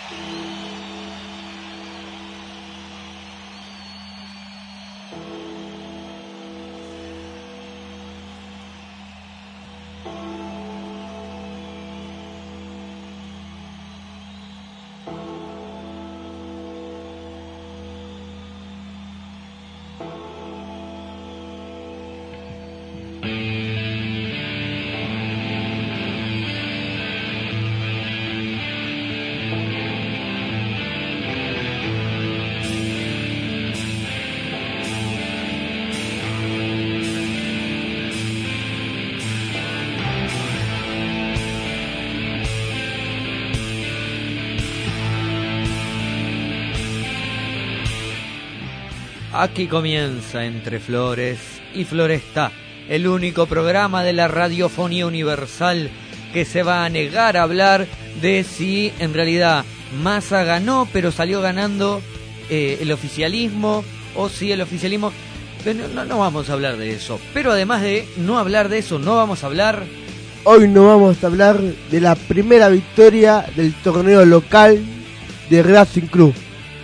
Aquí comienza Entre Flores y Floresta, el único programa de la radiofonía universal que se va a negar a hablar de si en realidad Massa ganó pero salió ganando el oficialismo, o si el oficialismo... No vamos a hablar de eso, pero además de no hablar de eso, no vamos a hablar... Hoy no vamos a hablar de la primera victoria del torneo local de Racing Club.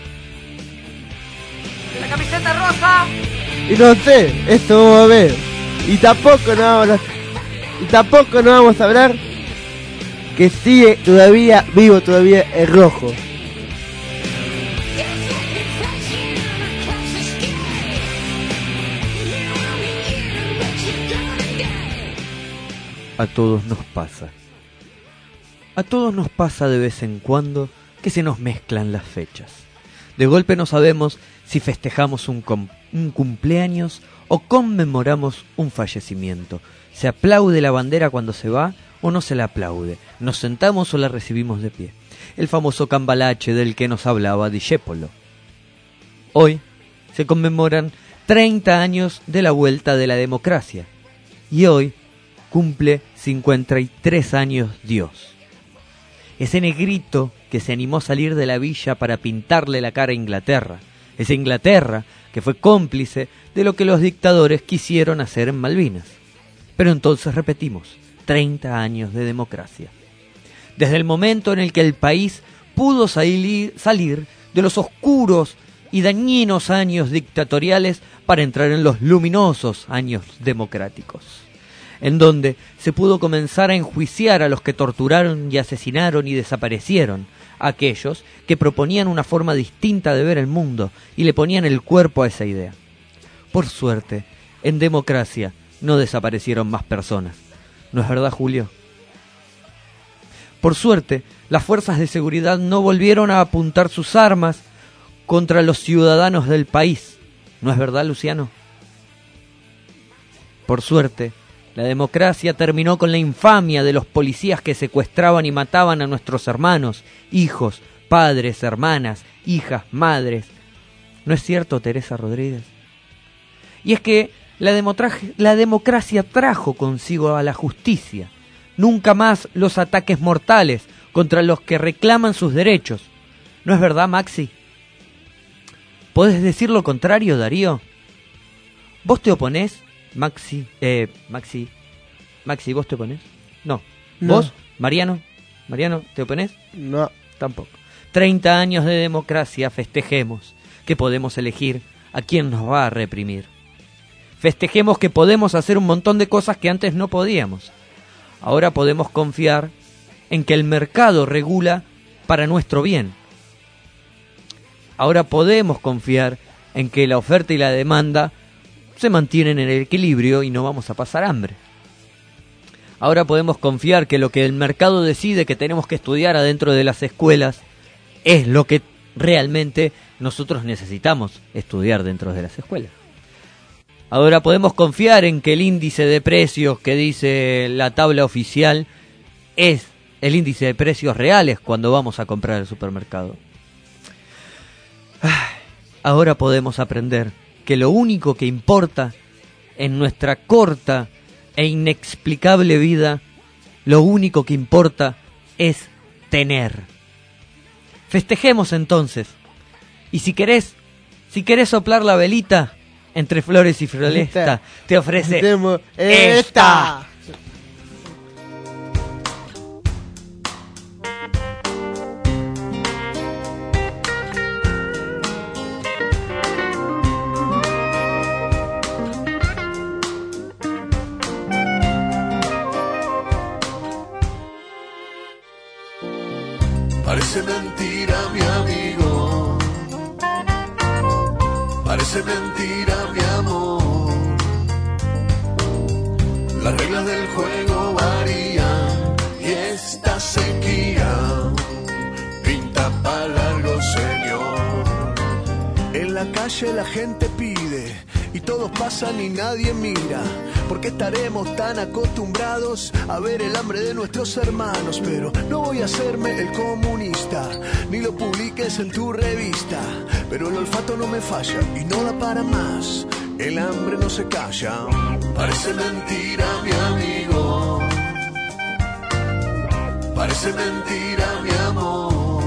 ¡La camiseta rosa! Y no sé, esto vamos a ver. Y tampoco no vamos a hablar que sigue todavía vivo todavía el rojo. A todos nos pasa. A todos nos pasa de vez en cuando que se nos mezclan las fechas. De golpe no sabemos si festejamos un cumpleaños o conmemoramos un fallecimiento. ¿Se aplaude la bandera cuando se va o no se la aplaude? ¿Nos sentamos o la recibimos de pie? El famoso cambalache del que nos hablaba Discépolo. Hoy se conmemoran 30 años de la vuelta de la democracia. Y hoy cumple 53 años Dios. Ese negrito que se animó a salir de la villa para pintarle la cara a Inglaterra. Esa Inglaterra que fue cómplice de lo que los dictadores quisieron hacer en Malvinas. Pero entonces repetimos, 30 años de democracia. Desde el momento en el que el país pudo salir de los oscuros y dañinos años dictatoriales para entrar en los luminosos años democráticos, en donde se pudo comenzar a enjuiciar a los que torturaron y asesinaron y desaparecieron, a aquellos que proponían una forma distinta de ver el mundo y le ponían el cuerpo a esa idea. Por suerte, en democracia no desaparecieron más personas. ¿No es verdad, Julio? Por suerte, las fuerzas de seguridad no volvieron a apuntar sus armas contra los ciudadanos del país. ¿No es verdad, Luciano? Por suerte, la democracia terminó con la infamia de los policías que secuestraban y mataban a nuestros hermanos, hijos, padres, hermanas, hijas, madres. ¿No es cierto, Teresa Rodríguez? Y es que la democracia trajo consigo a la justicia. Nunca más los ataques mortales contra los que reclaman sus derechos. ¿No es verdad, Maxi? ¿Podés decir lo contrario, Darío? ¿Vos te oponés, Maxi, ¿vos te oponés? No. ¿Vos, Mariano? ¿Mariano, te oponés? No. Tampoco. 30 años de democracia, festejemos que podemos elegir a quién nos va a reprimir. Festejemos que podemos hacer un montón de cosas que antes no podíamos. Ahora podemos confiar en que el mercado regula para nuestro bien. Ahora podemos confiar en que la oferta y la demanda se mantienen en el equilibrio y no vamos a pasar hambre. Ahora podemos confiar que lo que el mercado decide que tenemos que estudiar adentro de las escuelas es lo que realmente nosotros necesitamos estudiar dentro de las escuelas. Ahora podemos confiar en que el índice de precios que dice la tabla oficial es el índice de precios reales cuando vamos a comprar al supermercado. Ahora podemos aprender que lo único que importa en nuestra corta e inexplicable vida, lo único que importa es tener. Festejemos entonces. Y si querés soplar la velita, Entre Flores y Floresta te ofrece esta. Parece mentira, mi amigo. Parece mentira, mi amor. Las reglas del juego varían y esta sequía pinta para largo, señor. En la calle la gente pide y todos pasan y nadie mira. ¿Por qué estaremos tan acostumbrados a ver el hambre de nuestros hermanos? Pero no voy a hacerme el comunista, ni lo publiques en tu revista. Pero el olfato no me falla y no da para más. El hambre no se calla. Parece mentira, mi amigo. Parece mentira, mi amor.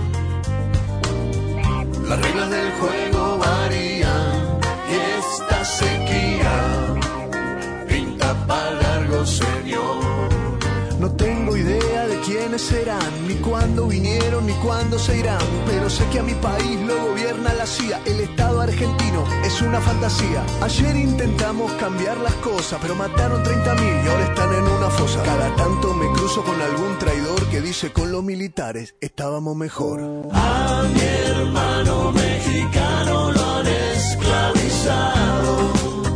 Las reglas del juego varían y esta sequía pinta para largo, señor. No tengo idea de quiénes serán, ni cuándo vinieron, ni cuándo se irán. Pero sé que a mi país lo gobierna la CIA. El Estado argentino es una fantasía. Ayer intentamos cambiar las cosas, pero mataron 30.000 y ahora están en una fosa. Cada tanto me cruzo con algún traidor que dice con los militares estábamos mejor. A mi hermano mexicano lo han esclavizado.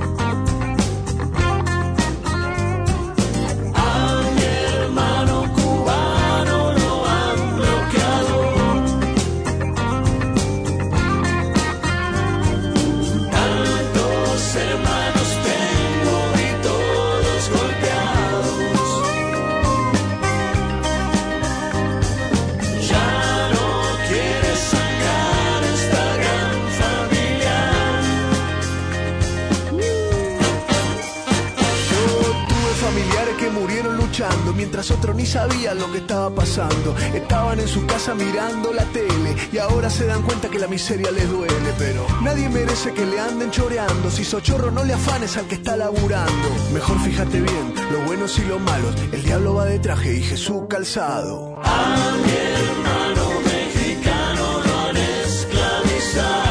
Mientras otros ni sabían lo que estaba pasando. Estaban en su casa mirando la tele y ahora se dan cuenta que la miseria les duele. Pero nadie merece que le anden choreando. Si sos chorro no le afanes al que está laburando. Mejor fíjate bien, los buenos y los malos. El diablo va de traje y Jesús calzado. A mi hermano mexicano lo han esclavizado.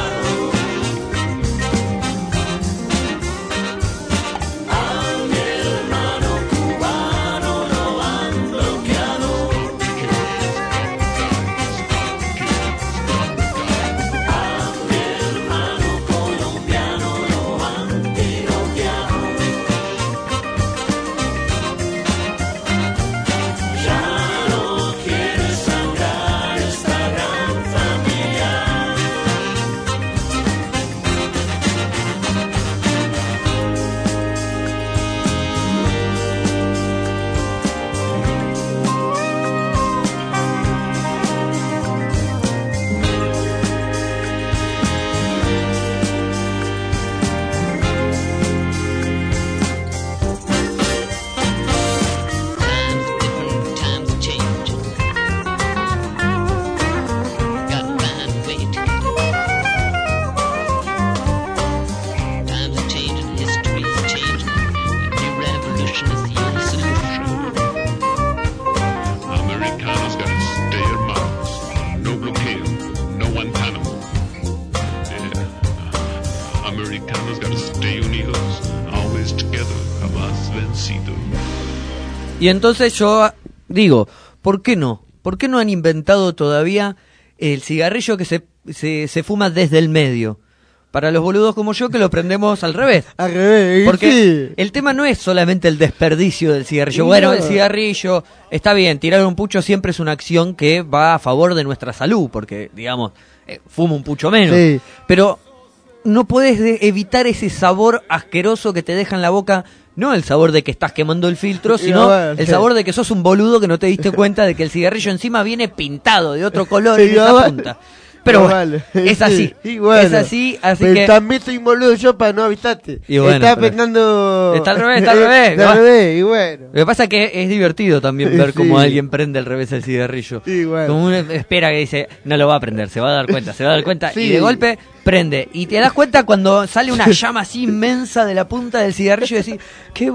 Y entonces yo digo, ¿por qué no? ¿Por qué no han inventado todavía el cigarrillo que se fuma desde el medio? Para los boludos como yo que lo prendemos al revés. Al revés, porque sí. El tema no es solamente el desperdicio del cigarrillo. Bueno, el cigarrillo, está bien, tirar un pucho siempre es una acción que va a favor de nuestra salud, porque, digamos, fumo un pucho menos. Sí. Pero no puedes evitar ese sabor asqueroso que te deja en la boca. No el sabor de que estás quemando el filtro, sino el sabor de que sos un boludo que no te diste cuenta de que el cigarrillo encima viene pintado de otro color en esa punta. Pero bueno, es así, es así, así pero que... también estoy involudo yo para no avisarte. Y bueno, está pensando... Está al revés, está al revés. Está al revés, y bueno. Lo que pasa es que es divertido también ver cómo alguien prende al revés el cigarrillo. Y bueno. Como uno espera que dice, no lo va a prender, se va a dar cuenta, y de golpe prende. Y te das cuenta cuando sale una llama así inmensa de la punta del cigarrillo y decís, qué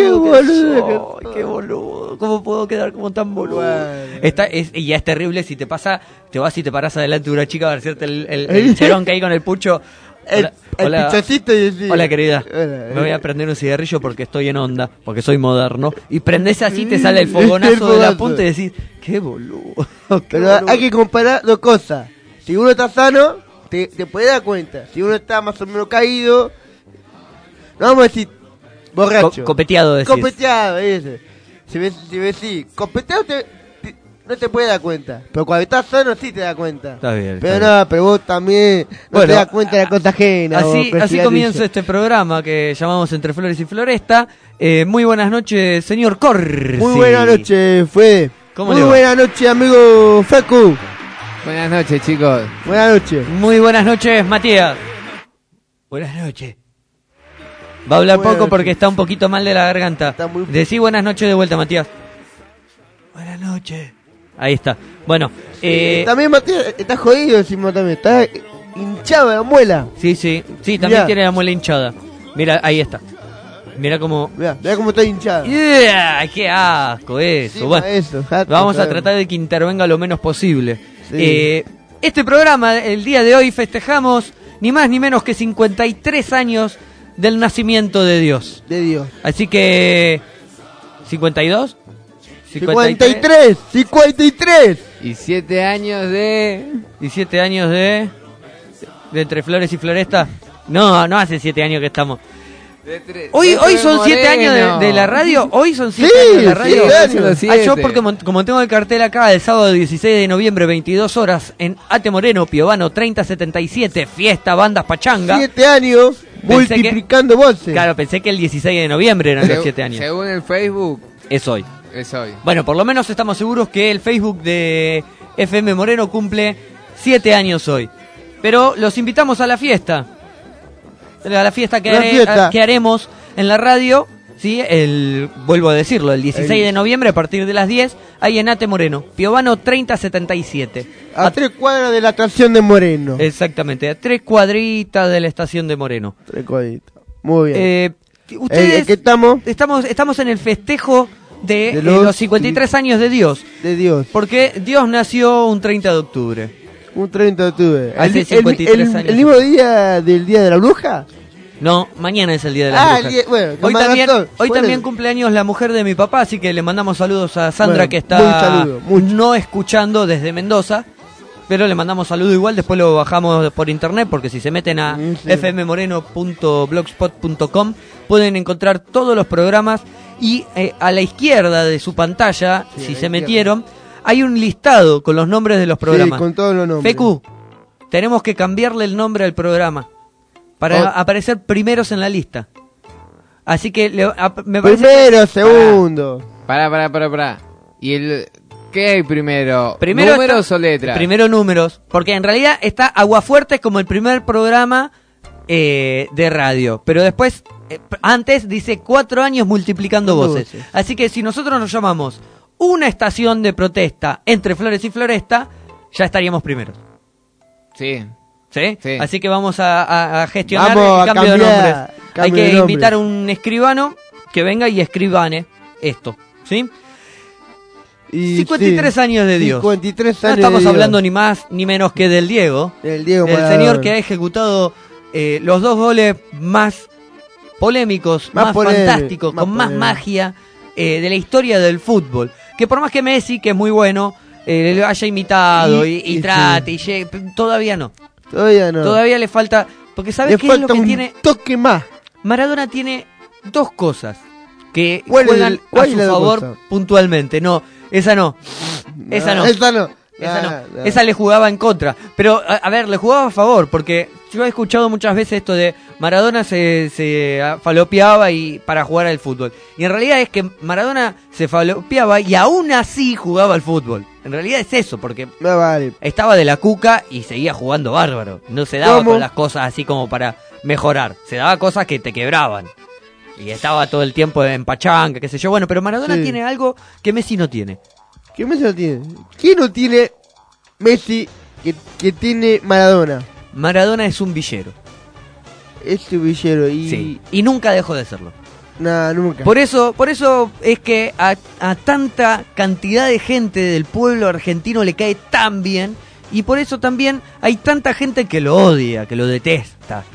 boludo, qué boludo, ¿cómo puedo quedar como tan boludo? Bueno. Y ya es terrible si te pasa, te vas y te parás adelante de una chica para hacerte el cherón que hay con el pucho. Hola, el hola. pichocito y decís... Hola, querida. Hola, Me voy a prender un cigarrillo porque estoy en onda, porque soy moderno. Y prendés así, te sale el fogonazo El de la fogonazo. punta y decís, qué boludo. qué Pero boludo. hay que comparar dos cosas. Si uno está sano, te puedes dar cuenta. Si uno está más o menos caído, no vamos a decir borracho. Copeteado, decís. Copeteado, ese. Si ves, sí, copeteado no te puedes dar cuenta. Pero cuando estás sano sí te das cuenta. Está bien. Pero está no, pero vos también no Bueno, te das cuenta de la cosa ajena. vos, Así prestigadillo. comienza este programa que llamamos Entre Flores y Floresta. Muy buenas noches, señor Corsi. Muy buena noche, Fede. ¿Cómo Muy le va? buena noche, amigo Facu. Buenas noches, chicos. Buenas noches. Muy buenas noches, Matías. Buenas noches. Va a hablar Buenas poco porque noches. está un poquito mal de la garganta. Está muy- Decí buenas noches de vuelta, Matías. Buenas noches. Ahí está. Bueno, También Matías está jodido encima también. Está hinchado de la muela. sí, también Mirá. tiene la muela hinchada. Mira, ahí está. Mira cómo... Mirá cómo está hinchado. ¡Yeah! ¡Qué asco eso! Sí, Bueno, eso, jato, vamos a claro. tratar de que intervenga lo menos posible. Sí. Este programa, el día de hoy, festejamos ni más ni menos que 53 años del nacimiento de Dios. De Dios. Así que... ¿52? 53. Y 7 años de... 17 años de Entre Flores y Floresta. No hace 7 años que estamos. Hoy son 7 años de la radio. Hoy son 7 Sí, años de la radio. 7 años. Yo porque como tengo el cartel acá, el sábado 16 de noviembre, 22 horas, en Ate Moreno, Piovano 3077, fiesta, bandas, pachanga. 7 años Pensé multiplicando voces. Claro, pensé que el 16 de noviembre eran los 7 años. Según el Facebook, Es hoy. es hoy. Bueno, por lo menos estamos seguros que el Facebook de FM Moreno cumple 7 años hoy. Pero los invitamos a la fiesta. A la fiesta que, La fiesta. que haremos en la radio, ¿sí? Vuelvo a decirlo, el 16 de noviembre a partir de las 10, ahí en Ate Moreno, Piovano 3077. A 3 cuadras de la estación de Moreno. Exactamente, a 3 cuadritas de la estación de Moreno. 3 cuadritas. Muy bien. Ustedes ¿Qué estamos? estamos en el festejo de, De los los 53 años de Dios. De Dios. Porque Dios nació un 30 de octubre. Un 30 de octubre. Hace 53 años. ¿El mismo día del Día de la Bruja? No, mañana es el Día de las Brujas. Bueno, con Hoy más también, razón. hoy Bueno, también cumpleaños la mujer de mi papá, así que le mandamos saludos a Sandra, Bueno, que muy está saludo, mucho. no escuchando desde Mendoza, pero le mandamos saludo igual, después lo bajamos por internet, porque si se meten a Sí. fmmoreno.blogspot.com pueden encontrar todos los programas y a la izquierda de su pantalla, Sí, a si la se izquierda. metieron, hay un listado con los nombres de los programas. Sí, con todos los nombres. Fecu, tenemos que cambiarle el nombre al programa para Oh. aparecer primeros en la lista. Así que me parece Primero, segundo. Pará. ¿Y el qué hay primero? Primero ¿Números está- o letras? Primero números, porque en realidad está Aguafuerte como el primer programa de radio, pero después, antes dice 4 años multiplicando voces. Así que si nosotros nos llamamos una estación de protesta entre Flores y Floresta, ya estaríamos primeros. Sí. ¿Sí? Sí. Así que vamos a gestionar Vamos el a cambio de cambiar, nombres. Hay cambio que de nombres. invitar a un escribano que venga y escribane esto. ¿Sí? Y 53 sí, años de Dios. 53 No años estamos de Dios. hablando ni más ni menos que del Diego. El Diego Del Maradona. señor que ha ejecutado los 2 goles más polémicos, más polémicos, fantásticos, más con más polémicos. magia de la historia del fútbol. Que por más que Messi, que es muy bueno, lo haya imitado y trate, y llegue, todavía no. Todavía no. Todavía le falta. Porque ¿sabes Le qué es lo falta que un tiene? toque más. Maradona tiene 2 cosas que ¿Cuál es juegan cuál a es su la favor cosa? puntualmente. No, esa no. Esa no. Esa no. Esa no. No. Esa le jugaba en contra. Pero, a ver, le jugaba a favor, porque yo he escuchado muchas veces esto de Maradona se falopeaba y para jugar al fútbol. Y en realidad es que Maradona se falopeaba y aún así jugaba al fútbol. En realidad es eso, porque No vale. estaba de la cuca y seguía jugando bárbaro. No se daba ¿Cómo? con las cosas así como para mejorar. Se daba cosas que te quebraban. Y estaba todo el tiempo en pachanga, qué sé yo. Bueno, pero Maradona Sí. tiene algo que Messi no tiene. ¿Qué Messi no tiene? ¿Quién no tiene Messi que tiene Maradona? Maradona es un villero. Es su villero y... Sí. Y nunca dejó de serlo. Nada, nunca. Por eso es que a tanta cantidad de gente del pueblo argentino le cae tan bien, y por eso también hay tanta gente que lo odia, que lo detesta.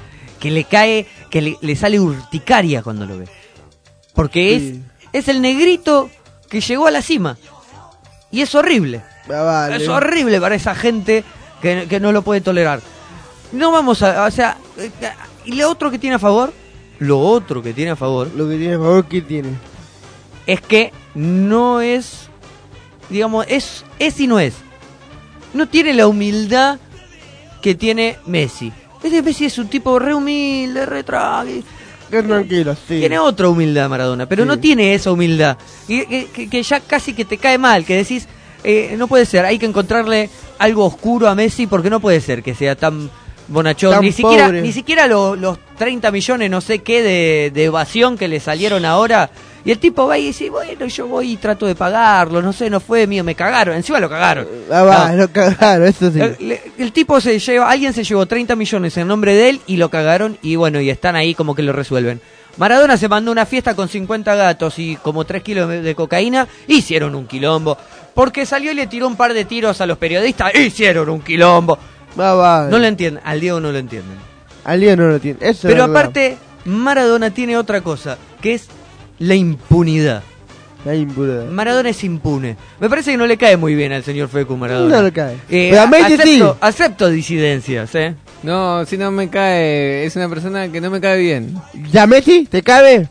que le cae, que le sale urticaria cuando lo ve. Porque Sí. es el negrito que llegó a la cima. Y es horrible. Vale. Es horrible para esa gente que no lo puede tolerar. No vamos a... O sea, y lo otro que tiene a favor Lo que tiene a favor, ¿qué tiene? es que no es, digamos, es y no es. No tiene la humildad que tiene Messi. Messi es un tipo re humilde, re tranqui. Qué tranquilo, sí. Tiene otra humildad Maradona, pero Sí. no tiene esa humildad. Que ya casi que te cae mal, que decís, no puede ser, hay que encontrarle algo oscuro a Messi porque no puede ser que sea tan bonachón. Tan pobre. Ni siquiera los 30 millones, no sé qué, de evasión que le salieron ahora. Y el tipo va y dice, bueno, yo voy y trato de pagarlo, no sé, no fue mío, me cagaron. Encima lo cagaron. No. Lo cagaron, eso sí. El tipo alguien se llevó 30 millones en nombre de él y lo cagaron y bueno, y están ahí como que lo resuelven. Maradona se mandó una fiesta con 50 gatos y como 3 kilos de cocaína, hicieron un quilombo. Porque salió y le tiró un par de tiros a los periodistas, hicieron un quilombo. Vale. No lo entienden, al Diego no lo entienden. Al día no lo tiene. Eso Pero es verdad. aparte, Maradona tiene otra cosa, que es la impunidad. La impunidad. Maradona es impune. Me parece que no le cae muy bien al señor Fecu Maradona. No le cae. Pero a Messi acepto disidencias, ¿eh? No, si no me cae, es una persona que no me cae bien. ¿Ya Messi? ¿Te cabe?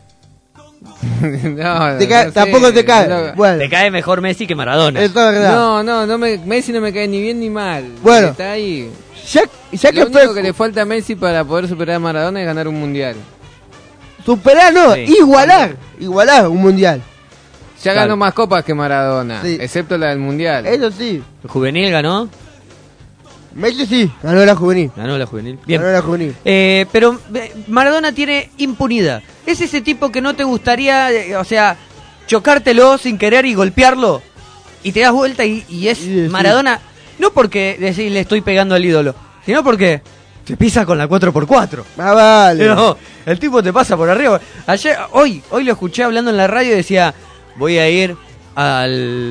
No, ¿Te cae? no sé, Tampoco te cae. no- Bueno, Te cae mejor Messi que Maradona. eso es verdad. Messi no me cae ni bien ni mal. Bueno. Está ahí. Ya que Lo único Fecu que le falta a Messi para poder superar a Maradona es ganar un mundial. superar, no, Sí. igualar un mundial. Ya Claro. ganó más copas que Maradona, Sí. excepto la del mundial. Eso sí. El juvenil ganó. Messi sí, ganó la juvenil. Ganó la juvenil. Bien. Ganó la juvenil. Pero Maradona tiene impunidad. Es ese tipo que no te gustaría, o sea, chocártelo sin querer y golpearlo. Y te das vuelta y es Sí, sí. Maradona. No porque decís le estoy pegando al ídolo, sino porque te pisa con la 4x4. Ah, vale. No, el tipo te pasa por arriba. Hoy lo escuché hablando en la radio y decía, voy a ir a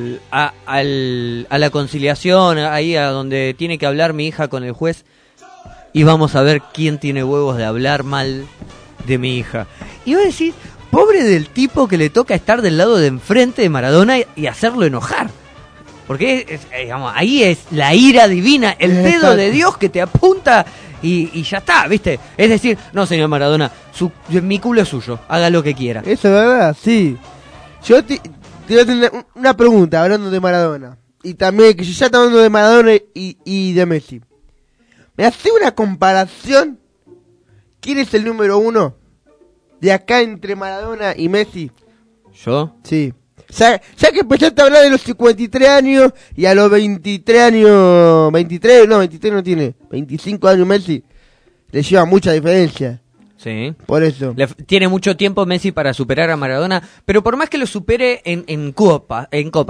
la conciliación, ahí a donde tiene que hablar mi hija con el juez, y vamos a ver quién tiene huevos de hablar mal de mi hija. Y voy a decir, pobre del tipo que le toca estar del lado de enfrente de Maradona y hacerlo enojar. Porque digamos, ahí es la ira divina, el dedo Exacto. de Dios que te apunta y ya está, ¿viste? Es decir, no, señor Maradona, mi culo es suyo, haga lo que quiera. Eso es verdad, sí. Yo te voy a tener una pregunta hablando de Maradona. Y también, que yo ya estaba hablando de Maradona y de Messi. ¿Me hace una comparación? ¿Quién es el número 1 de acá entre Maradona y Messi? ¿Yo? Sí. Ya que empezaste a hablar de los 53 años y a los 23 años... 23 no tiene. 25 años Messi. Le lleva mucha diferencia. Sí. Por eso. Tiene mucho tiempo Messi para superar a Maradona, pero por más que lo supere en copas,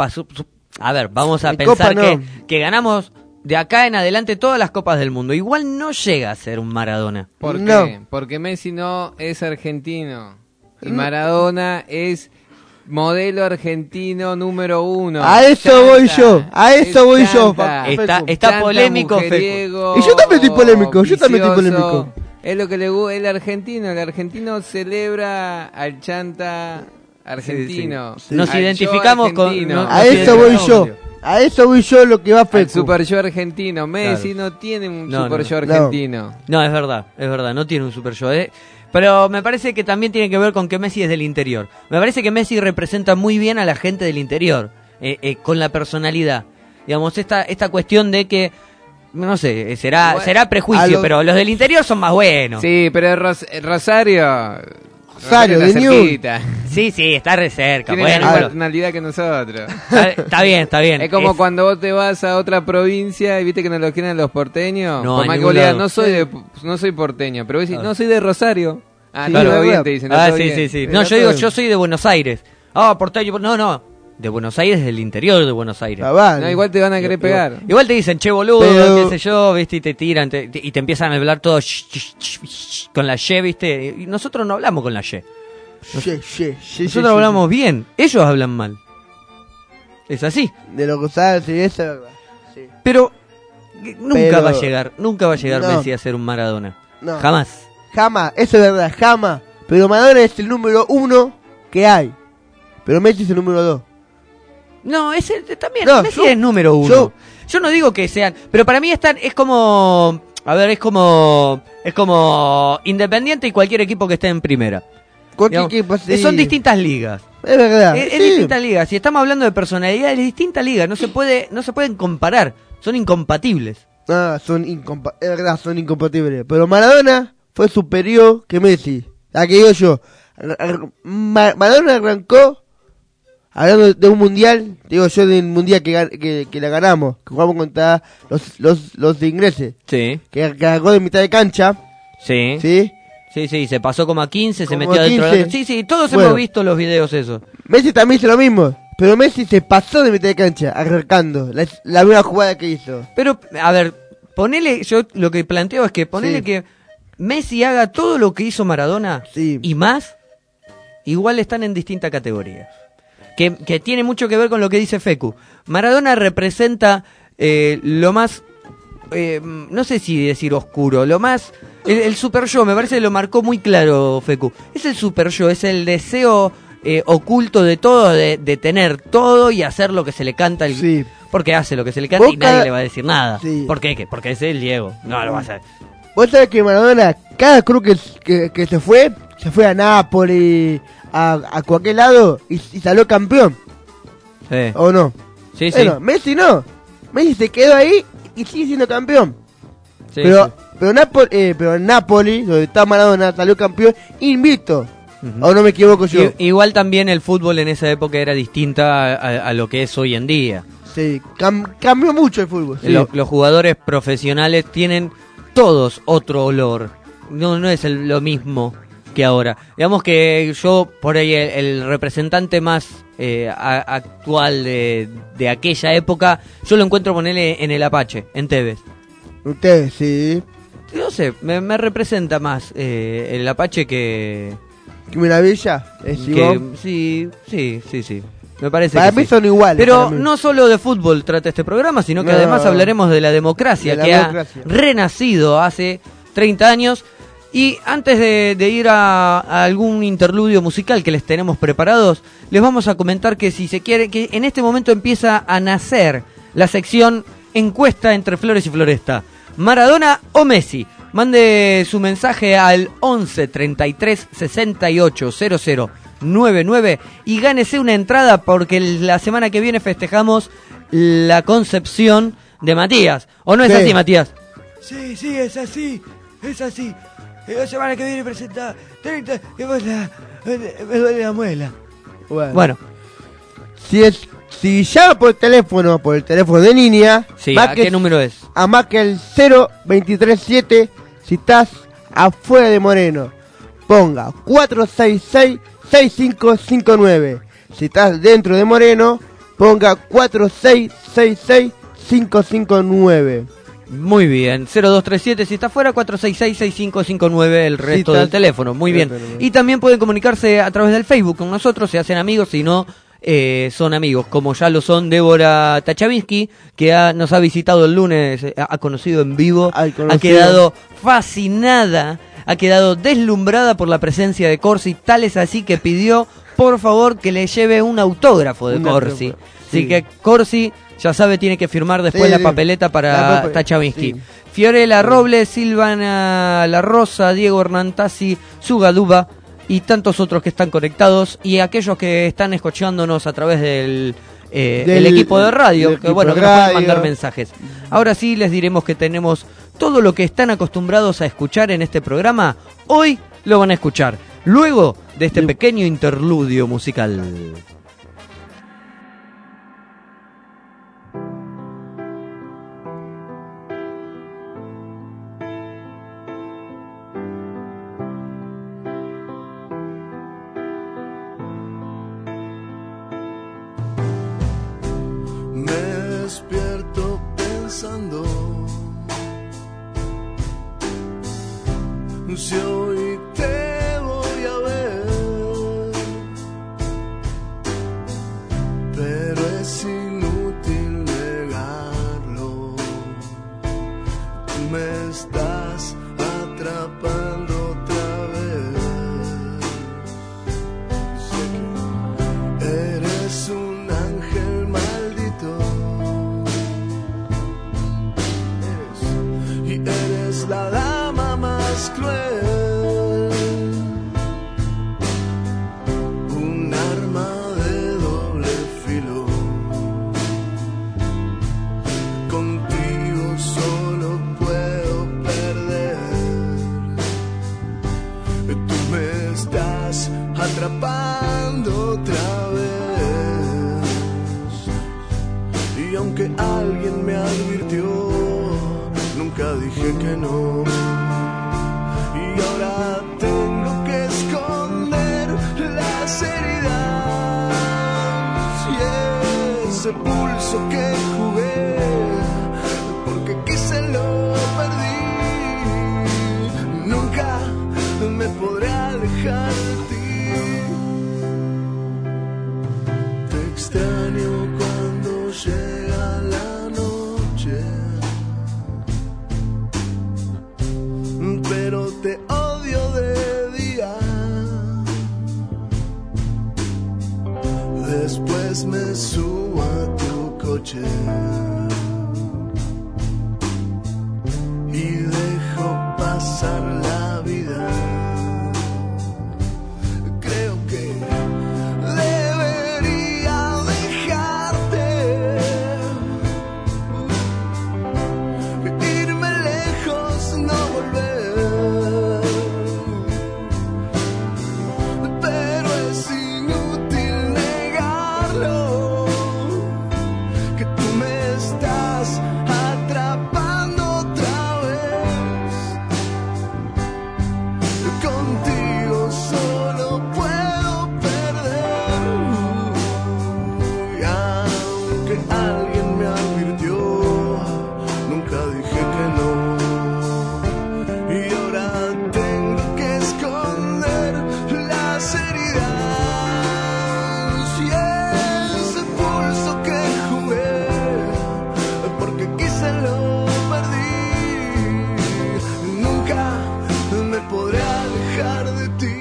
a ver, vamos a En pensar Copa no. que ganamos de acá en adelante todas las copas del mundo. Igual no llega a ser un Maradona. ¿Por No. qué? Porque Messi no es argentino y Maradona es modelo argentino número 1. A eso voy yo, a eso voy yo, Chanta. Fecu. Está polémico, Fecu. mujeriego, Y yo también estoy polémico, yo también estoy vicioso. polémico. Es lo que le gusta el argentino celebra al chanta argentino. Sí. Nos al yo identificamos con- argentino, no- A Sí, eso voy obvio. yo. A eso voy yo lo que va al Fecu. super yo argentino. Messi Claro. no tiene un No, super no, yo no. argentino. No, es verdad, no tiene un super show. Pero me parece que también tiene que ver con que Messi es del interior. Me parece que Messi representa muy bien a la gente del interior, con la personalidad. Digamos, esta cuestión de que, no sé, será Igual, prejuicio, pero los del interior son más buenos. Sí, pero Rosario Rosario, está de Newell's. cerquita. Sí, está re cerca. Tiene Bueno, la misma bueno, personalidad que nosotros. está bien. Es como cuando vos te vas a otra provincia y viste que nos lo quieren los porteños. No, Por en más que ningún vos le digas, lado. no soy porteño, pero vos decís, no soy de Rosario. Ah, Sí, no, todo es bien, verdad. te dicen. Ah, todo sí, bien. sí, sí. Pero No, yo digo, todo- yo soy de Buenos Aires. Ah, porteño. No. De Buenos Aires, del interior de Buenos Aires. Ah, vale. No, igual te van a querer pegar. Igual te dicen, che boludo, Pero- qué sé yo, viste, y te tiran, y te empiezan a hablar todo con la Y, viste, y nosotros no hablamos con la Y. Nosotros hablamos bien, ellos hablan mal. Es así. De lo que sabes, sí, eso es verdad. Sí. Pero nunca Pero- va a llegar No. Messi a ser un Maradona. No. Jamás. Jamás, eso es verdad, jamás. Pero Maradona es el número 1 que hay. Pero Messi es el número 2. No, también, No, Messi es número 1. Yo no digo que sean, pero para mí es como, a ver, es como Independiente y cualquier equipo que esté en primera. Cualquier Digamos, equipo, sí. son distintas ligas. Es verdad. Es sí. distintas ligas. Si estamos hablando de personalidades, es distintas ligas. No se pueden comparar. Son incompatibles. Ah, es verdad, son incompatibles. Pero Maradona fue superior que Messi. La que digo yo. Maradona arrancó, hablando de un mundial, digo yo del mundial que la ganamos, que jugamos contra los ingleses, Sí. que arrancó de mitad de cancha, Sí. ¿sí? Sí, se pasó como a 15, se Como metió a adentro. 15. Sí, todos Bueno. hemos visto los videos esos. Messi también hizo lo mismo, pero Messi se pasó de mitad de cancha, arrancando, la misma jugada que hizo. Pero, a ver, yo lo que planteo es que ponele Sí. que Messi haga todo lo que hizo Maradona Sí. y más, igual están en distintas categorías. Que tiene mucho que ver con lo que dice Fecu. Maradona representa lo más, no sé si decir oscuro, lo más, el super yo, me parece que lo marcó muy claro Fecu. Es el super yo, es el deseo oculto de todo, de tener todo y hacer lo que se le canta. Sí. Porque hace lo que se le canta y Boca- nadie le va a decir nada. Sí. ¿Por qué? Porque ese es el Diego. No lo va a hacer. Vos sabés que Maradona, cada club que se fue a Nápoles, a cualquier lado y salió campeón, Sí. ¿o no? Sí, Bueno, Messi no. Messi se quedó ahí y sigue siendo campeón. sí. Pero en Nápoles, donde está Maradona, salió campeón invicto. Ujú. ¿O no me equivoco yo? Igual también el fútbol en esa época era distinta a lo que es hoy en día. Sí, cambió mucho el fútbol. Sí. Los jugadores profesionales tienen todos otro olor. No es lo mismo que ahora. Digamos que yo, por ahí, el representante más actual de aquella época, yo lo encuentro ponerle en el Apache, en Tevez. Ustedes, sí. No sé, me representa más el Apache que... Qué maravilla. Sí. Me parece Para que mí sí. son iguales. Pero para mí. no solo de fútbol trata este programa, sino que No. además hablaremos de la democracia, De la que democracia. ha renacido hace 30 años. Y antes de ir a algún interludio musical que les tenemos preparados, les vamos a comentar que si se quiere, que en este momento empieza a nacer la sección Encuesta entre Flores y Floresta. ¿Maradona o Messi? Mande su mensaje al 11 33 68 00 99 y gánese una entrada porque la semana que viene festejamos la concepción de Matías. ¿O no es Sí. así, Matías? Sí, es así, es así. La semana que viene presenta 30, que me duele la muela. Bueno, Si llama por el teléfono de línea, sí, ¿a qué número es? a más que el 0237, si estás afuera de Moreno, ponga 466-6559. Si estás dentro de Moreno, ponga 4666-559. Muy bien, 0237 si está fuera, 466-6559 el resto Sí, del teléfono, muy bien. Y también pueden comunicarse a través del Facebook con nosotros, se hacen amigos, si no son amigos, como ya lo son Débora Tachavinsky, que nos ha visitado el lunes, ha conocido en vivo, Ay, ha conocido. quedado fascinada, ha quedado deslumbrada por la presencia de Corsi, tal es así que pidió por favor que le lleve un autógrafo de Un Corsi. autógrafo, Así sí. que Corsi ya sabe, tiene que firmar después Sí, la sí. papeleta para La Tachavinsky. sí. Fiorella Robles, Silvana La Rosa, Diego Hernantazzi, Sugaduba y tantos otros que están conectados y aquellos que están escuchándonos a través del equipo de radio, del que equipo bueno, de que nos pueden radio. mandar mensajes. Ahora sí les diremos que tenemos todo lo que están acostumbrados a escuchar en este programa, hoy lo van a escuchar, luego de este pequeño interludio musical. Me despierto pensando si hoy te voy a ver, pero es inútil negarlo. Tú me estás atrapando y eres la dama más cruel. Un arma de doble filo. Contigo solo puedo perder. Tú me estás atrapando otra vez. Y aunque alguien me advirtió, nunca dije que no. Y ahora tengo que esconder las heridas y ese pulso que jugué, porque quise lo perdí. Nunca me podré alejar de ti. Te extraño cuando llega la noche, pero te odio de día. Después me subo a tu coche y dejo pasar la vida. Creo que debería dejarte, irme lejos, no volver. Pero es inútil negarlo, que tú me estás atrapando otra vez. Contigo solo puedo perder. Y aunque alguien me advirtió, nunca dije que no. Y ahora tengo que esconder las heridas y ese pulso que jugué, porque quise lo perdí. Nunca me podré alejar de ti.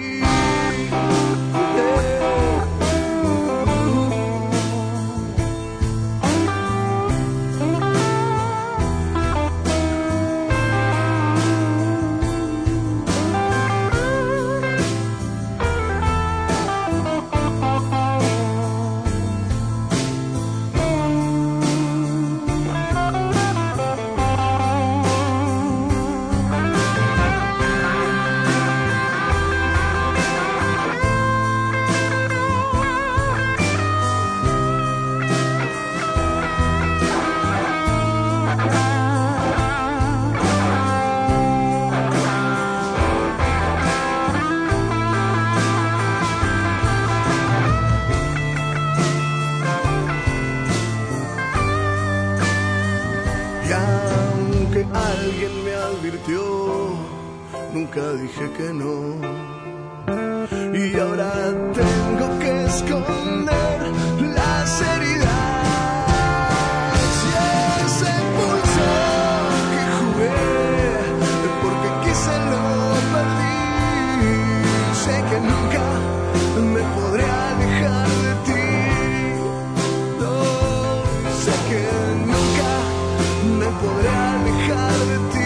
Y aunque alguien me advirtió, nunca dije que no. Y ahora tengo que esconder las heridas y ese pulso que jugué, porque quise lo perdí. Sé que nunca me podré alejar de ti. No, sé que nunca me podré alejar de ti.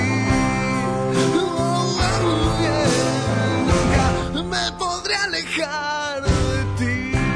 Nunca me podré alejar de ti.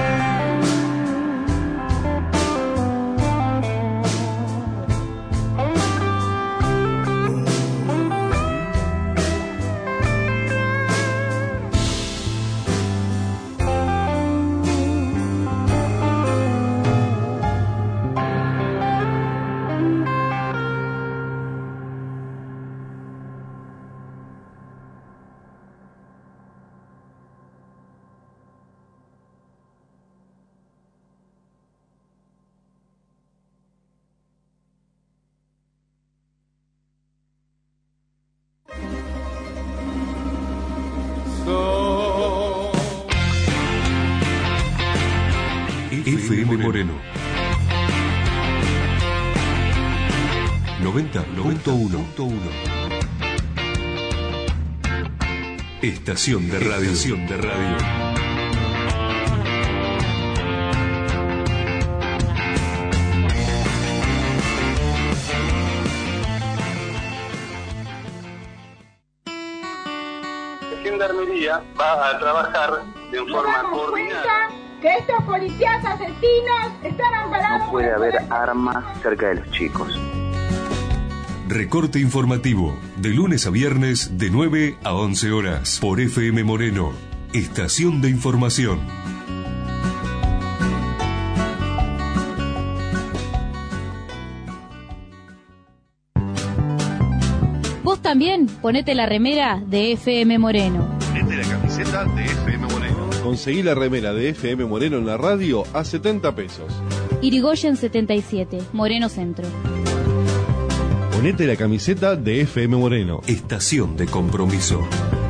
FM Moreno 90.1. Estación de radio. Gendarmería va a trabajar de forma coordinada. Que estos policías asesinos están amparados. No puede haber armas cerca de los chicos. Recorte informativo, de lunes a viernes de 9 a 11 horas, por FM Moreno, Estación de Información. Vos también ponete la remera de FM Moreno. Ponete la camiseta de FM Moreno. Conseguí la remera de FM Moreno en la radio a 70 pesos. Irigoyen 77, Moreno Centro. Ponete la camiseta de FM Moreno. Estación de compromiso.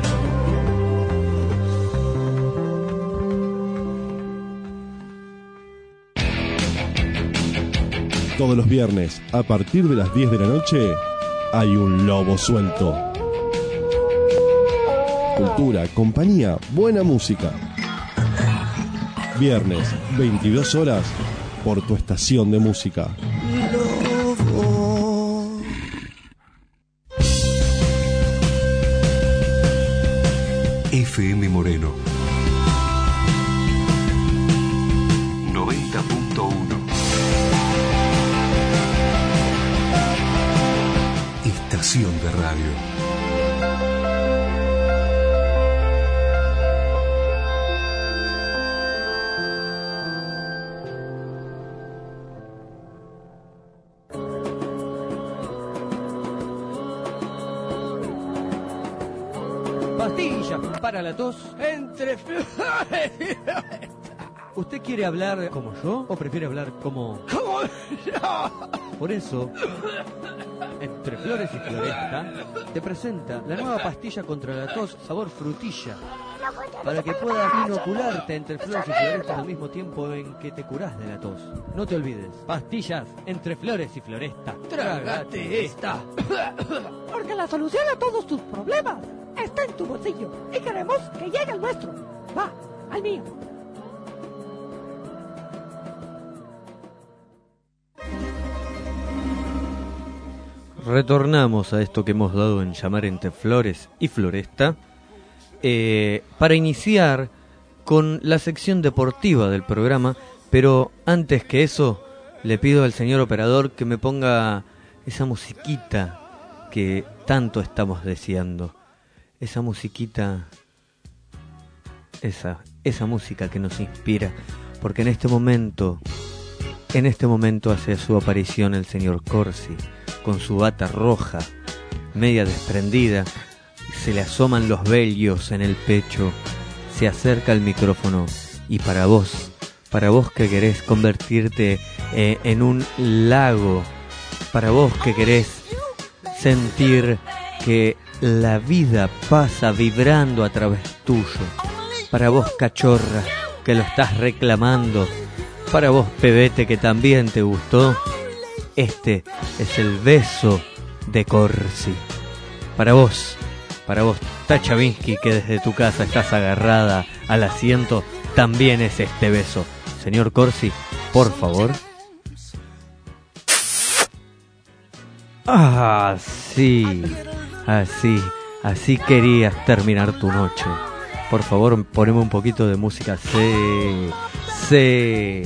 Todos los viernes, a partir de las 10 de la noche, hay un lobo suelto. Cultura, compañía, buena música. Viernes, 22 horas, por tu estación de música. FM Moreno 90.1. Estación de radio. Pastillas para la tos. Entre flores. ¿Usted quiere hablar como yo o prefiere hablar como...? ¿Cómo yo? Por eso, Entre Flores y Floresta te presenta la nueva pastilla contra la tos sabor frutilla, para que puedas inocularte Entre Flores y Floresta al mismo tiempo en que te curás de la tos. No te olvides, pastillas Entre Flores y Floresta. Trágate esta. Porque la solución a todos tus problemas está en tu bolsillo y queremos que llegue el nuestro. Va, al mío. Retornamos a esto que hemos dado en llamar Entre Flores y Floresta, para iniciar con la sección deportiva del programa, pero antes que eso le pido al señor operador que me ponga esa musiquita que tanto estamos deseando, esa musiquita, esa música que nos inspira, porque en este momento hace su aparición el señor Corsi, con su bata roja, media desprendida, se le asoman los vellos en el pecho, se acerca al micrófono y para vos que querés convertirte en un lago, para vos que querés sentir que la vida pasa vibrando a través tuyo, para vos cachorra que lo estás reclamando, para vos pebete que también te gustó, este es el beso de Corsi. Para vos Tachavinsky, que desde tu casa estás agarrada al asiento, también es este beso. Señor Corsi, por favor. Ah, sí, así querías terminar tu noche. Por favor, poneme un poquito de música. Sí.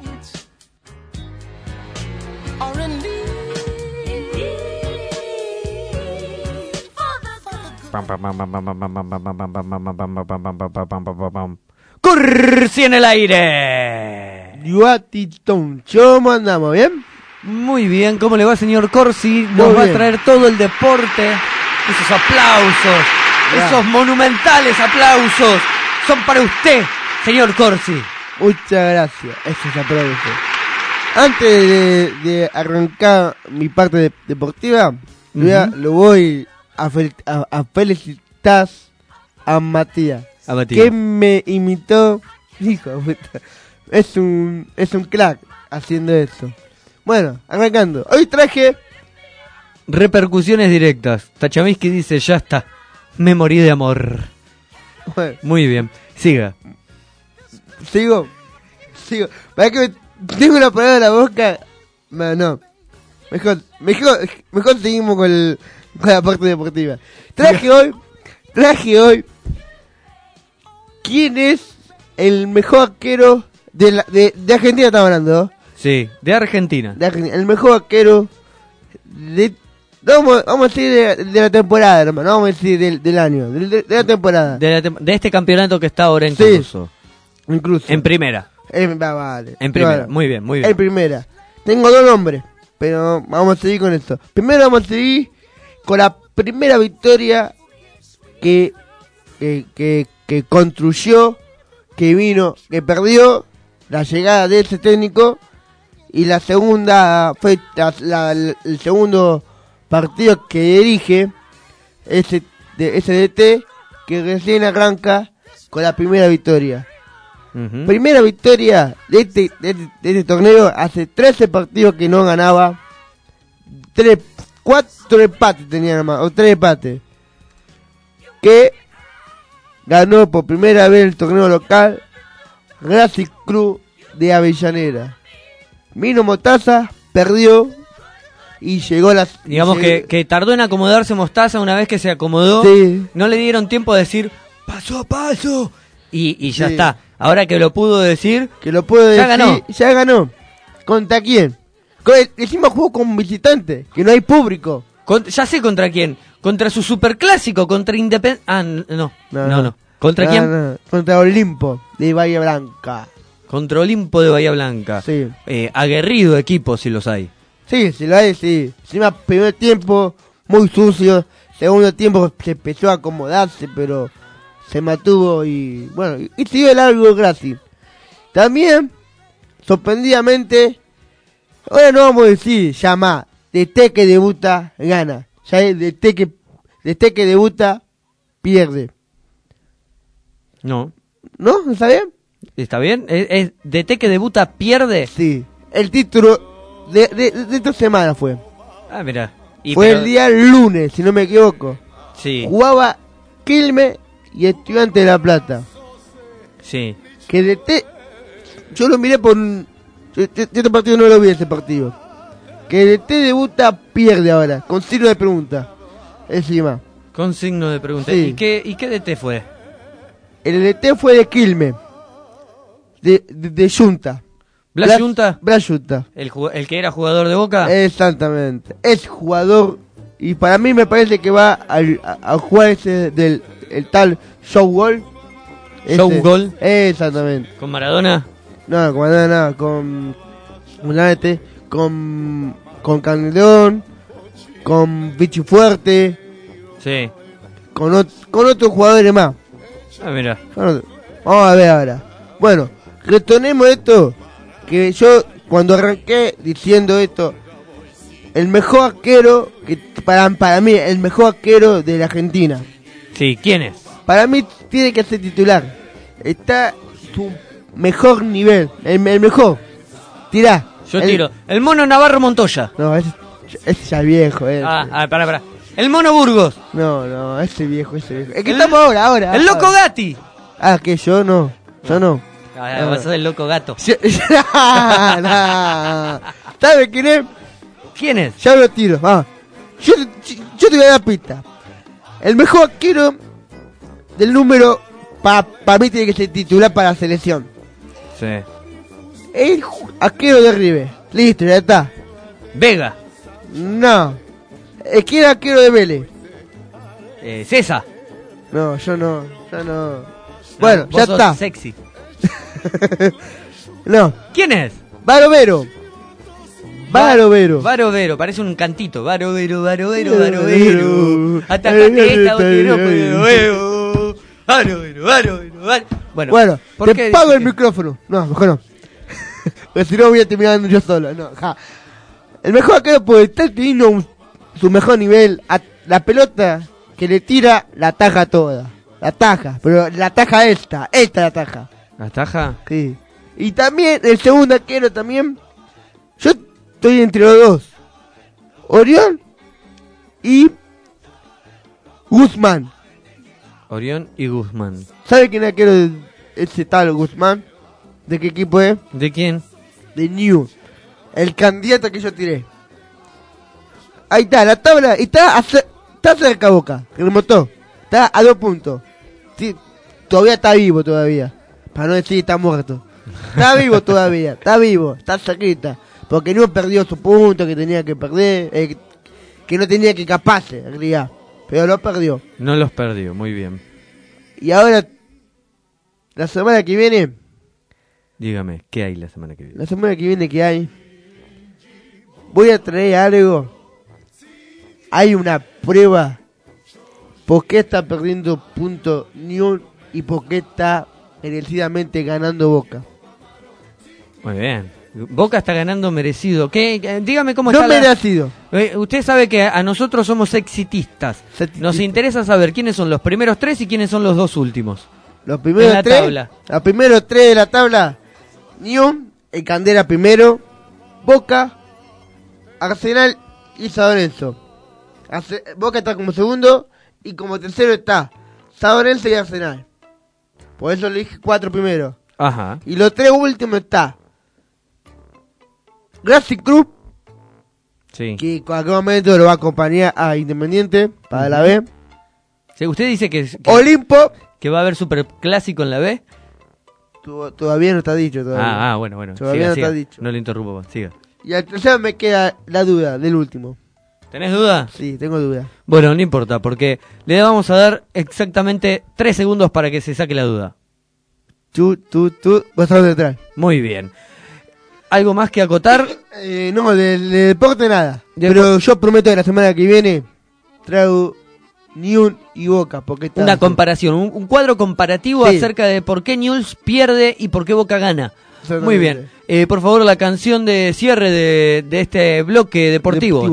Corsi en el aire. Yuatitón, ¿cómo andamos? ¿Bien? Muy bien, ¿cómo le va, señor Corsi? Nos va a traer todo el deporte. Esos aplausos, esos monumentales aplausos son para usted, señor Corsi. Muchas gracias, esos aplausos. Antes de arrancar mi parte deportiva, lo voy a felicitar a Matías, que me imitó. Hijo, es un crack haciendo eso. Bueno, arrancando. Hoy traje repercusiones directas. Tachavinsky dice, ya está, me morí de amor. Bueno. Muy bien, siga. Sigo. Para que tengo una palabra en la boca. No. Mejor seguimos con la parte deportiva. Traje hoy ¿quién es el mejor arquero de Argentina? Estamos hablando, ¿no? Sí, de Argentina. De Argentina. El mejor arquero de... Vamos a decir de la temporada, hermano. Vamos a decir del año. De la temporada. De este campeonato que está ahora en curso. Incluso. En primera. Vale. En primera, Vale. muy bien, muy bien. En primera. Tengo 2 nombres, pero vamos a seguir con esto. Primero vamos a seguir con la primera victoria que construyó, que vino, que perdió la llegada de ese técnico, y la segunda fue el segundo partido que dirige ese DT, que recién arranca con la primera victoria. Primera victoria de este torneo. Hace 13 partidos que no ganaba. 4 empates tenía nada más, o 3 empates. Que ganó por primera vez el torneo local Racing Club de Avellaneda. Vino Mostaza, perdió y llegó la... Digamos que tardó en acomodarse Mostaza. Una vez que se acomodó, no le dieron tiempo a decir paso a paso y ya está. Ahora que lo pudo decir, ya ganó. ¿Contra quién? Encima jugó con visitante, que no hay público. Ya sé contra quién. Contra su superclásico, contra Independiente. No. ¿Contra quién? No. Contra Olimpo de Bahía Blanca. Contra Olimpo de Bahía Blanca. Sí. Aguerrido equipo, si los hay. Sí, si lo hay, sí. Encima, primer tiempo, muy sucio. Segundo tiempo se empezó a acomodarse, pero se mantuvo y bueno, y siguió el largo gratis. También, sorprendidamente, ahora no vamos a decir llama, DT que debuta, gana. Ya es DT que debuta, pierde. No. ¿No? ¿Está bien? ¿Está bien? ¿Es DT que debuta, pierde? Sí. El título de esta semana fue. Ah, mira. Fue el día lunes, si no me equivoco. Sí. Jugaba Quilmes y Estudiantes de La Plata. Sí. Que DT, yo lo miré por... Este partido no lo vi, ese partido. Que DT debuta, pierde ahora, con signo de pregunta. Encima. Con signo de pregunta. Sí. ¿Y qué DT fue? El DT fue de Quilmes. De Junta. ¿Blas Junta? Blas Junta. ¿El que era jugador de Boca? Exactamente. Es jugador, y para mí me parece que va a jugar ese del el tal Showgol. Showgol. Exactamente. ¿Con Maradona? No, con Maradona, con Candelón, con Vichy Fuerte. Sí. Con otros jugadores más. Ah, mira. Vamos a ver ahora. Bueno, retornemos esto. Que yo, cuando arranqué diciendo esto, el mejor arquero, que para mí, el mejor arquero de la Argentina. Sí, ¿quién es? Para mí tiene que ser titular. Está su mejor nivel, el mejor. Tirá. Yo tiro. El Mono Navarro Montoya. No, ese ya es viejo. Pará. El Mono Burgos. No, ese viejo. Es que estamos ahora. El Loco Gatti. Que yo no. Vos sos el Loco Gato. ¿Sabes quién es? ¿Quién es? Ya lo tiro. Yo te voy a dar pista. El mejor arquero del número, para mí tiene que ser titular para la selección. Sí. El arquero de River. Listo, ya está. Vega. No. Es que era arquero de Vélez. César. No, yo no. Bueno, ya está. Sexy. No. ¿Quién es? Barovero. Parece un cantito. Barovero. Atajate esta, Barovero. Bueno, te pago el micrófono. No, mejor no. Porque si no voy a terminar yo solo. No, el mejor arquero puede estar teniendo su mejor nivel. La pelota que le tira, la ataja toda. La ataja, pero la ataja esta la ataja. ¿La taja? Sí. Y también, el segundo arquero también. Yo estoy entre los dos. Orión y Guzmán. Orión y Guzmán. ¿Sabe quién es arquero de ese tal Guzmán? ¿De qué equipo es? ¿De quién? De New. El candidato que yo tiré. Ahí está, la tabla. Está cerca Boca. Remontó. Está a 2 puntos. Sí. todavía está vivo todavía. Para no decir está muerto. Está vivo todavía, está cerquita. Porque no perdió su punto que tenía que perder, que no tenía que escaparse, en realidad. Pero lo perdió. No los perdió, muy bien. Y ahora, la semana que viene... Dígame, ¿qué hay la semana que viene? La semana que viene, ¿qué hay? Voy a traer algo. Hay una prueba. ¿Por qué está perdiendo punto Newell's y por qué está merecidamente ganando Boca? Muy bien. Boca está ganando merecido. ¿Qué? Dígame cómo no está. No merecido. Usted sabe que a nosotros somos exitistas. Nos interesa saber quiénes son los primeros 3 y quiénes son los 2 últimos. Los primeros 3. Los primeros 3 de la tabla. Newell's, el Candela primero. Boca, Arsenal y San Lorenzo. Boca está como segundo y como tercero está San Lorenzo y Arsenal. Por eso le dije 4 primeros. Ajá. Y los 3 últimos está Racing Club, sí, que en cualquier momento lo va a acompañar a Independiente para la B. Sí, usted dice que Olimpo, que va a haber superclásico en la B. Todavía no está dicho. Todavía. Bueno. Todavía siga. Está dicho. No le interrumpo, siga. Y al tercero me queda la duda del último. ¿Tenés duda? Sí, tengo duda. Bueno, no importa, porque le vamos a dar exactamente 3 segundos para que se saque la duda. Tú, vas a detrás. Muy bien. ¿Algo más que acotar? No, de deporte nada. Pero yo prometo que la semana que viene traigo Newell's y Boca. Porque una comparación, un cuadro comparativo acerca de por qué Newell's pierde y por qué Boca gana. Muy bien. Por favor, la canción de cierre de este bloque deportivo.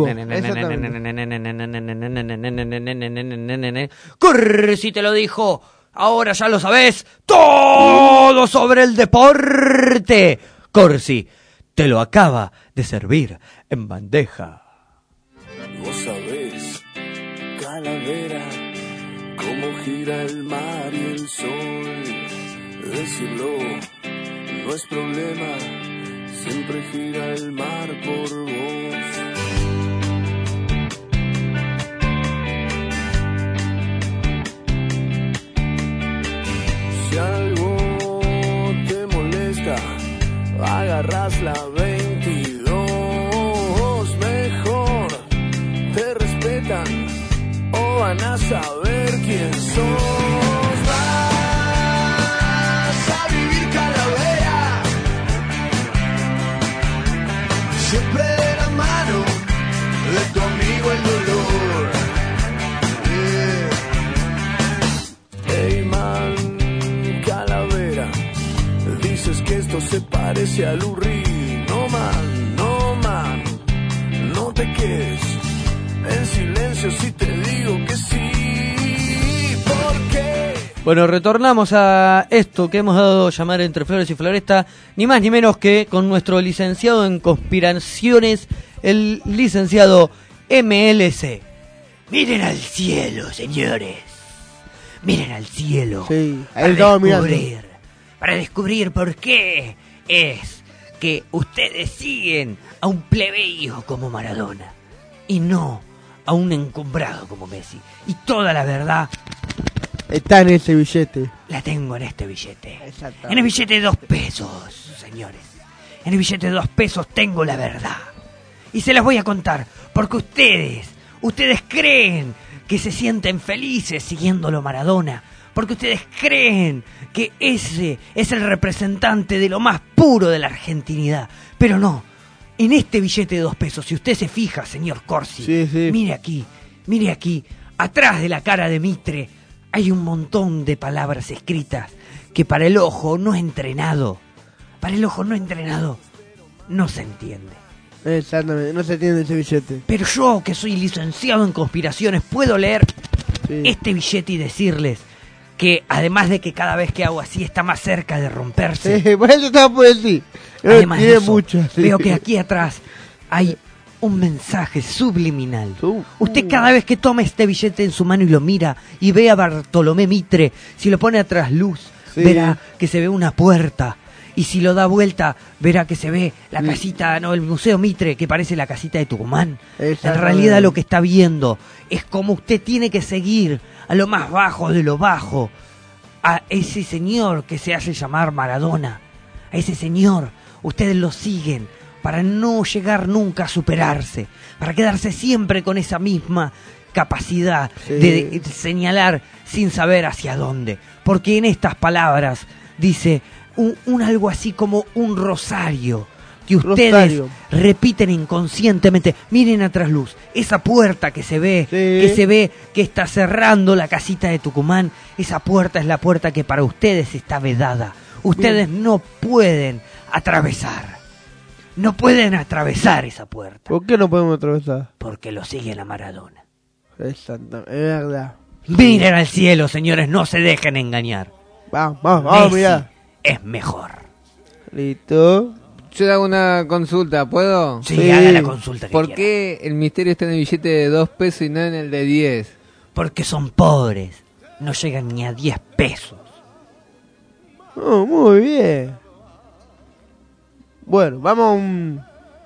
Corre, si te lo dijo. Ahora ya lo sabés. Todo sobre el deporte. Corsi te lo acaba de servir en bandeja. Vos sabés, Calavera, cómo gira el mar y el sol. Decirlo no es problema, siempre gira el mar por vos. Si algo te molesta, agarras la 22, mejor te respetan o van a saber quién sos. Vas a vivir Calavera, siempre de la mano de tu amigo el dolor. Hey man, Calavera, dices que esto se parece al Urri. No man, no te quedes en silencio si te digo que sí. ¿Por qué? Bueno, retornamos a esto que hemos dado a llamar Entre Flores y Floresta, ni más ni menos que con nuestro licenciado en conspiraciones, el licenciado MLC. Miren al cielo, señores. Miren al cielo. Sí, ahí estamos mirando. Para descubrir por qué es que ustedes siguen a un plebeyo como Maradona y no a un encumbrado como Messi. Y toda la verdad está en ese billete. La tengo en este billete. En el billete de 2 pesos, señores. En el billete de 2 pesos tengo la verdad. Y se las voy a contar porque ustedes creen que se sienten felices siguiéndolo Maradona, porque ustedes creen que ese es el representante de lo más puro de la argentinidad. Pero no, en este billete de 2 pesos, si usted se fija, señor Corsi, sí. mire aquí, atrás de la cara de Mitre hay un montón de palabras escritas que para el ojo no entrenado no se entiende. Exactamente, no se entiende ese billete. Pero yo, que soy licenciado en conspiraciones, puedo leer este billete y decirles que además de que cada vez que hago así está más cerca de romperse. Por eso estaba por decir. Además de eso, veo que aquí atrás hay un mensaje subliminal. Usted cada vez que toma este billete en su mano y lo mira y ve a Bartolomé Mitre, si lo pone a trasluz, verá que se ve una puerta. Y si lo da vuelta, verá que se ve la casita, el Museo Mitre, que parece la casita de Tucumán. En realidad lo que está viendo es cómo usted tiene que seguir a lo más bajo de lo bajo, a ese señor que se hace llamar Maradona, a ese señor, ustedes lo siguen para no llegar nunca a superarse, para quedarse siempre con esa misma capacidad de señalar sin saber hacia dónde. Porque en estas palabras dice un algo así como un rosario que ustedes repiten inconscientemente. Miren a trasluz, esa puerta que se ve, que está cerrando la casita de Tucumán, esa puerta es la puerta que para ustedes está vedada. Ustedes no pueden atravesar. No pueden atravesar esa puerta. ¿Por qué no podemos atravesar? Porque lo siguen a Maradona. Exacto, es verdad. Miren al cielo, señores, no se dejen engañar. Vamos, mirá. Es mejor. Listo. Yo hago una consulta, ¿puedo? Sí, haga la consulta que ¿Por quiera. qué el misterio está en el billete de 2 pesos y no en el de 10? Porque son pobres. No llegan ni a 10 pesos. Oh, muy bien. Bueno, vamos a un...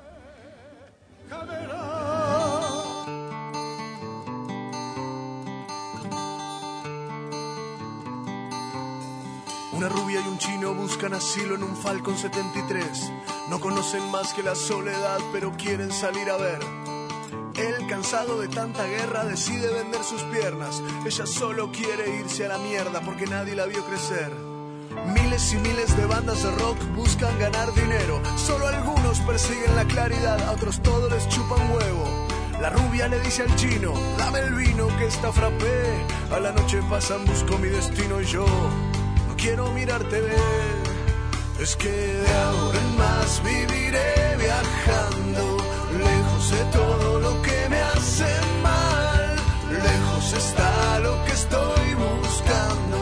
Una rubia y un chino buscan asilo en un Falcon 73. No conocen más que la soledad, pero quieren salir a ver. Él, cansado de tanta guerra, decide vender sus piernas. Ella solo quiere irse a la mierda porque nadie la vio crecer. Miles y miles de bandas de rock buscan ganar dinero. Solo algunos persiguen la claridad, a otros todo les chupan huevo. La rubia le dice al chino, dame el vino que está frappé. A la noche pasan, busco mi destino y yo no quiero mirarte ver. Es que de ahora en más viviré viajando, lejos de todo lo que me hace mal. Lejos está lo que estoy buscando.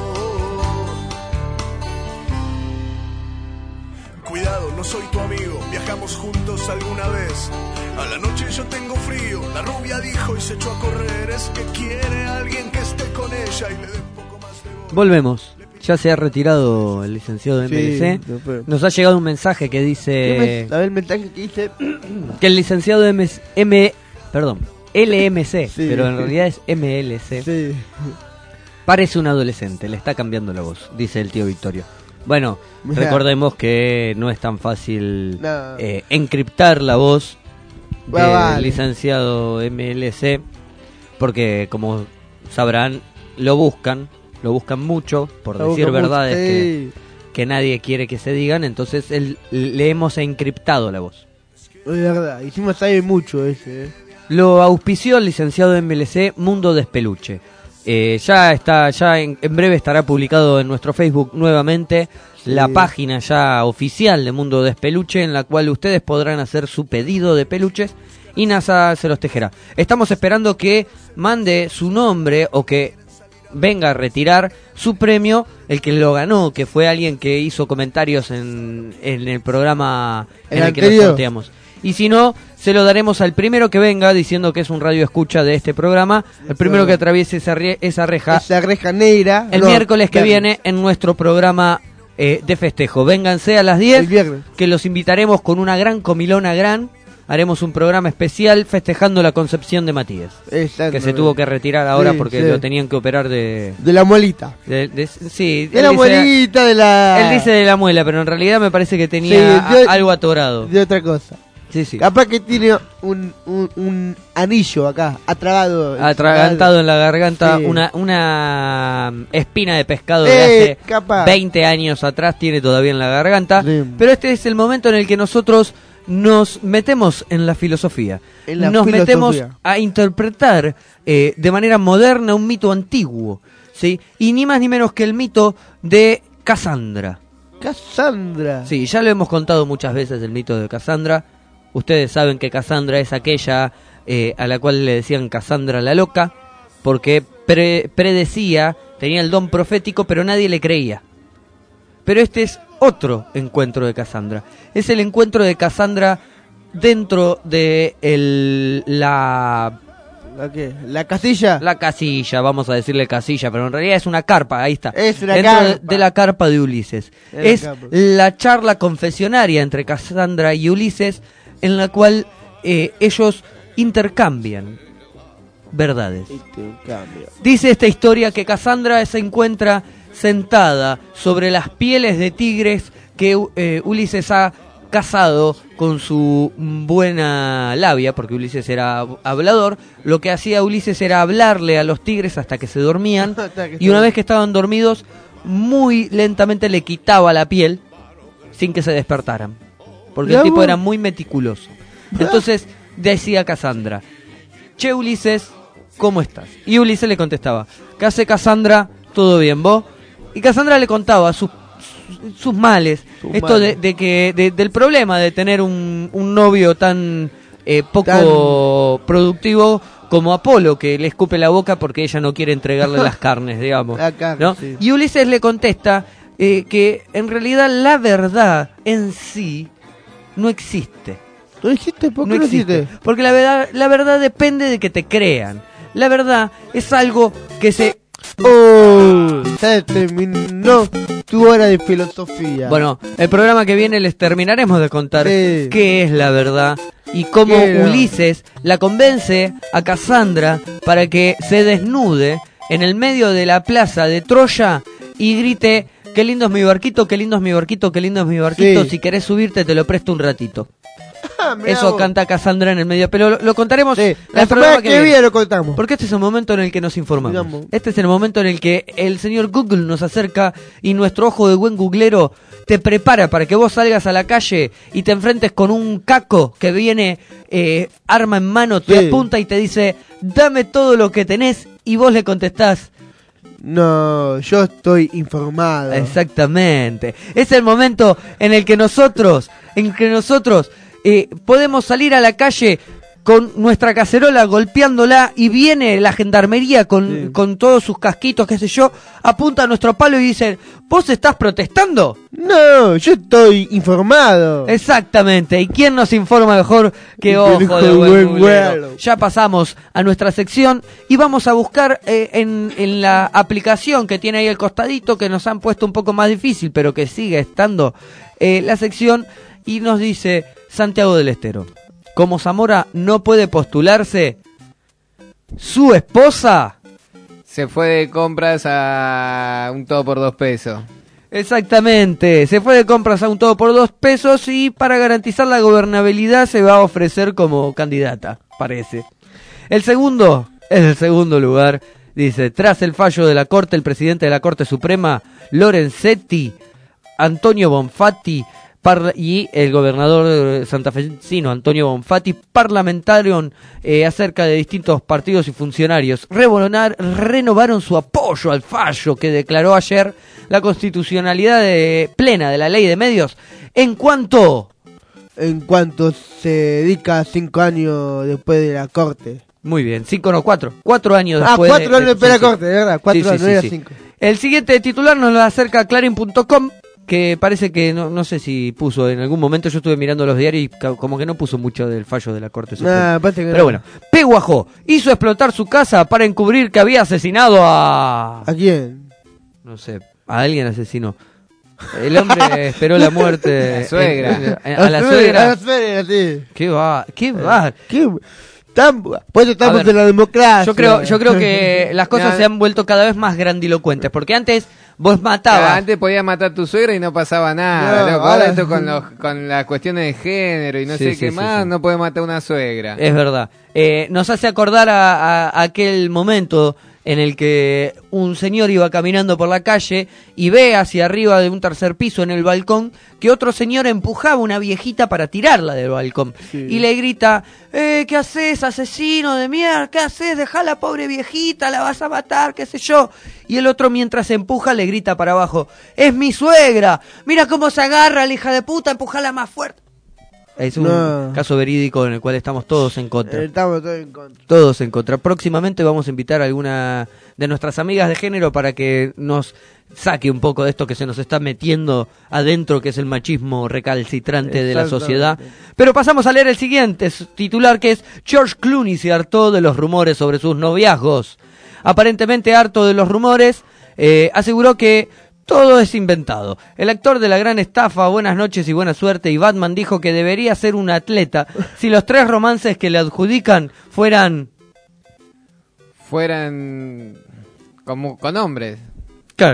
Cuidado, no soy tu amigo, viajamos juntos alguna vez. A la noche yo tengo frío, la rubia dijo y se echó a correr. Es que quiere a alguien que esté con ella y le dé un poco más de voz. Volvemos. Ya se ha retirado el licenciado de MLC. Nos ha llegado un mensaje que dice... A ver el mensaje que dice... Que el licenciado de LMC, pero en realidad es MLC. Parece un adolescente, le está cambiando la voz, dice el tío Victorio. Bueno, recordemos que no es tan fácil encriptar la voz del licenciado MLC, porque como sabrán, lo buscan mucho, por decir verdades que nadie quiere que se digan, entonces le hemos encriptado la voz. Es verdad, hicimos sabe mucho ese. Lo auspició el licenciado MLC Mundo Despeluche. En breve estará publicado en nuestro Facebook nuevamente la página ya oficial de Mundo Despeluche, en la cual ustedes podrán hacer su pedido de peluches y NASA se los tejerá. Estamos esperando que mande su nombre o que venga a retirar su premio, el que lo ganó, que fue alguien que hizo comentarios en el programa en el que lo sorteamos. Y si no, se lo daremos al primero que venga diciendo que es un radio escucha de este programa, el primero que atraviese esa reja negra el miércoles que viene en nuestro programa de festejo. Vénganse a las 10, que los invitaremos con una gran comilona haremos un programa especial festejando la concepción de Matías, que se tuvo que retirar ahora porque lo tenían que operar de la muelita. De la muelita, de la... Él dice de la muela, pero en realidad me parece que tenía algo atorado. De otra cosa. Sí. Capaz que tiene un anillo acá, atragantado en la garganta, una espina de pescado de hace 20 años atrás tiene todavía en la garganta. Pero este es el momento en el que nosotros nos metemos en la filosofía. Metemos a interpretar de manera moderna un mito antiguo, ¿sí? Y ni más ni menos que el mito de Casandra. Sí, ya lo hemos contado muchas veces, el mito de Casandra. Ustedes saben que Casandra es aquella a la cual le decían Casandra la loca, porque predecía, tenía el don profético, pero nadie le creía. Pero este es otro encuentro de Casandra. Es el encuentro de Casandra dentro de la casilla. La casilla, vamos a decirle casilla, pero en realidad es una carpa, ahí está. Es una dentro carpa. de la carpa de Ulises. Es la charla confesionaria entre Casandra y Ulises, en la cual ellos intercambian verdades. Dice esta historia que Casandra se encuentra sentada sobre las pieles de tigres que Ulises ha cazado con su buena labia, porque Ulises era hablador. Lo que hacía Ulises era hablarle a los tigres hasta que se dormían, y una vez que estaban dormidos, muy lentamente le quitaba la piel sin que se despertaran, porque el tipo era muy meticuloso. Entonces decía Cassandra: che, Ulises, ¿cómo estás? Y Ulises le contestaba: ¿qué hace, Cassandra? ¿Todo bien, vos? Y Cassandra le contaba sus males, del problema de tener un novio tan poco productivo como Apolo, que le escupe la boca porque ella no quiere entregarle las carnes, digamos. La carne, ¿no? Sí. Y Ulises le contesta que en realidad la verdad en sí no existe. ¿No existe? ¿Por qué no existe? Porque la verdad depende de que te crean. La verdad es algo que se... ¡Oh! Se terminó tu hora de filosofía. Bueno, el programa que viene les terminaremos de contar qué es la verdad y cómo Ulises la convence a Cassandra para que se desnude en el medio de la plaza de Troya y grite: qué lindo es mi barquito, qué lindo es mi barquito, qué lindo es mi barquito, si querés subirte te lo presto un ratito. Eso canta Cassandra en el medio, pero lo contaremos la semana que viene, lo contamos. Porque este es el momento en el que nos informamos. Este es el momento en el que el señor Google nos acerca y nuestro ojo de buen googlero te prepara para que vos salgas a la calle y te enfrentes con un caco que viene arma en mano, te apunta y te dice: dame todo lo que tenés, y vos le contestás: no, yo estoy informado. Exactamente. Es el momento en el que nosotros podemos salir a la calle con nuestra cacerola golpeándola y viene la gendarmería con todos sus casquitos, qué sé yo, apunta a nuestro palo y dice: ¿vos estás protestando? No, yo estoy informado. Exactamente. ¿Y quién nos informa mejor que ojo de buen googlero? Ya pasamos a nuestra sección y vamos a buscar en la aplicación que tiene ahí al costadito, que nos han puesto un poco más difícil, pero que sigue estando la sección, y nos dice Santiago del Estero: como Zamora no puede postularse, su esposa se fue de compras a un todo por 2 pesos. Exactamente, se fue de compras a un todo por 2 pesos y para garantizar la gobernabilidad se va a ofrecer como candidata, parece. El segundo lugar, dice: tras el fallo de la Corte, el presidente de la Corte Suprema, Lorenzetti, Antonio Bonfatti, y el gobernador santafesino Antonio Bonfatti parlamentaron acerca de distintos partidos y funcionarios. Renovaron su apoyo al fallo que declaró ayer la constitucionalidad plena de la ley de medios en cuanto se dedica 5 años después de la Corte. Muy bien, 5 no, 4 años después. 4 años después de la Corte, de verdad, 4 años, no era 5. El siguiente titular nos lo acerca Clarín.com, que parece que, no sé si puso en algún momento, yo estuve mirando los diarios y como que no puso mucho del fallo de la Corte Suprema. Pero bueno, Peguajó hizo explotar su casa para encubrir que había asesinado a... ¿A quién? No sé, a alguien asesinó. El hombre esperó la muerte. La suegra. A la suegra. A la suegra, sí. ¿Qué va? Pues estamos en la democracia. Yo creo que las cosas se han vuelto cada vez más grandilocuentes, porque antes vos matabas. Antes podías matar a tu suegra y no pasaba nada. Ahora esto con las cuestiones de género y no sé qué más, no puedes matar a una suegra. Es verdad. Nos hace acordar a aquel momento en el que un señor iba caminando por la calle y ve hacia arriba de un tercer piso en el balcón que otro señor empujaba una viejita para tirarla del balcón. Y le grita: ¿qué haces, asesino de mierda? ¿Qué haces? Dejá a la pobre viejita, la vas a matar, qué sé yo. Y el otro, mientras empuja, le grita para abajo: ¡es mi suegra! ¡Mira cómo se agarra la hija de puta! ¡Empujala más fuerte! Es un caso verídico en el cual estamos todos en contra. Estamos todos en contra. Todos en contra. Próximamente vamos a invitar a alguna de nuestras amigas de género para que nos saque un poco de esto que se nos está metiendo adentro, que es el machismo recalcitrante de la sociedad. Pero pasamos a leer el siguiente titular, que es: George Clooney se hartó de los rumores sobre sus noviazgos. Aparentemente harto de los rumores, aseguró que todo es inventado. El actor de La Gran Estafa, Buenas noches y buena suerte y Batman dijo que debería ser un atleta si los 3 romances que le adjudican fueran como con hombres. Claro,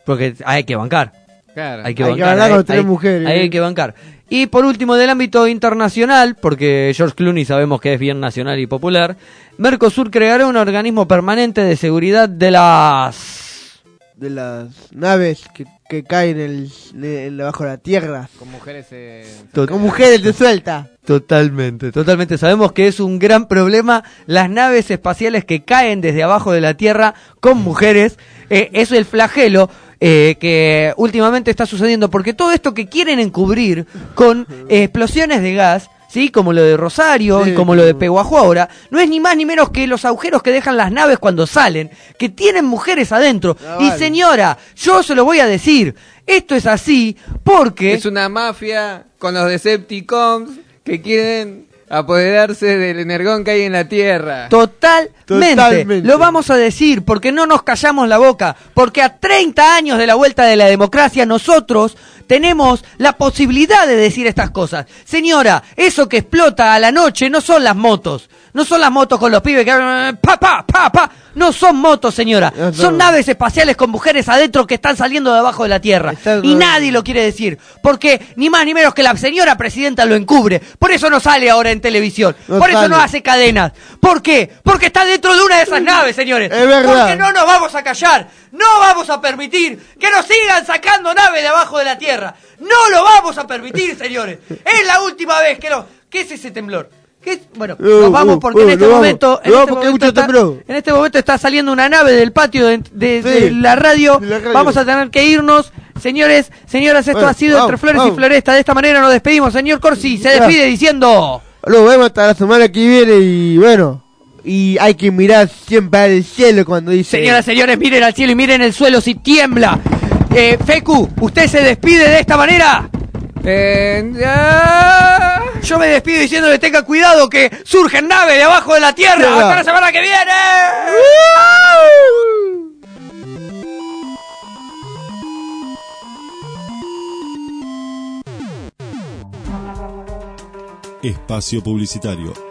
Porque hay que bancar. Claro. Hay que Hay que bancar. bancar con 3 mujeres. Hay que bancar. Y por último, del ámbito internacional, porque George Clooney sabemos que es bien nacional y popular, Mercosur creará un organismo permanente de seguridad de las naves que caen debajo de la tierra. Con mujeres Con mujeres de suelta. Totalmente. Sabemos que es un gran problema las naves espaciales que caen desde abajo de la Tierra con mujeres. Es el flagelo que últimamente está sucediendo, porque todo esto que quieren encubrir con explosiones de gas, ¿sí? Como lo de Rosario y como lo de Pehuajó ahora, no es ni más ni menos que los agujeros que dejan las naves cuando salen, que tienen mujeres adentro. Y señora, yo se lo voy a decir, esto es así porque... Es una mafia con los Decepticons que quieren apoderarse del energón que hay en la Tierra. Totalmente. Lo vamos a decir porque no nos callamos la boca, porque a 30 años de la vuelta de la democracia nosotros tenemos la posibilidad de decir estas cosas. Señora, eso que explota a la noche no son las motos. No son las motos con los pibes que... No son motos, señora. Son naves espaciales con mujeres adentro que están saliendo de abajo de la Tierra. Y nadie lo quiere decir. Porque ni más ni menos que la señora presidenta lo encubre. Por eso no sale ahora en televisión. Por eso no hace cadenas. ¿Por qué? Porque está dentro de una de esas naves, señores. Es verdad. Porque no nos vamos a callar. No vamos a permitir que nos sigan sacando naves de abajo de la Tierra. No lo vamos a permitir, señores. Es la última vez que no... ¿Qué es ese temblor? Bueno, nos vamos porque en este momento está saliendo una nave del patio de la radio. Vamos a tener que irnos. Señores, señoras, esto ha sido Entre Flores y Floresta. De esta manera nos despedimos. Señor Corsi se despide diciendo: nos vemos hasta la semana que viene. Y bueno, y hay que mirar siempre al cielo cuando dice... Señoras, señores, miren al cielo y miren el suelo si tiembla. Fecu, ¿usted se despide de esta manera? Yo me despido diciendo que tenga cuidado que surgen naves de abajo de la Tierra. Hasta la semana que viene. Espacio publicitario.